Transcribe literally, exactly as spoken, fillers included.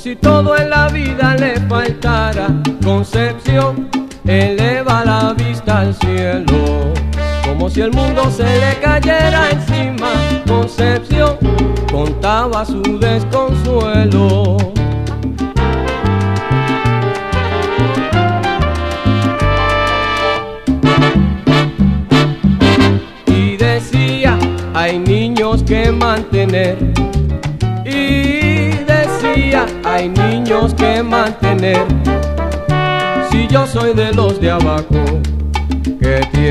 si todo en la vida le faltara. Concepción eleva la vista al cielo, como si el mundo se le cayera encima. Concepción contaba su desconsuelo. Y decía, hay niños que mantener. Y decía, hay niños que mantener. Si yo soy de los de abajo, que tiene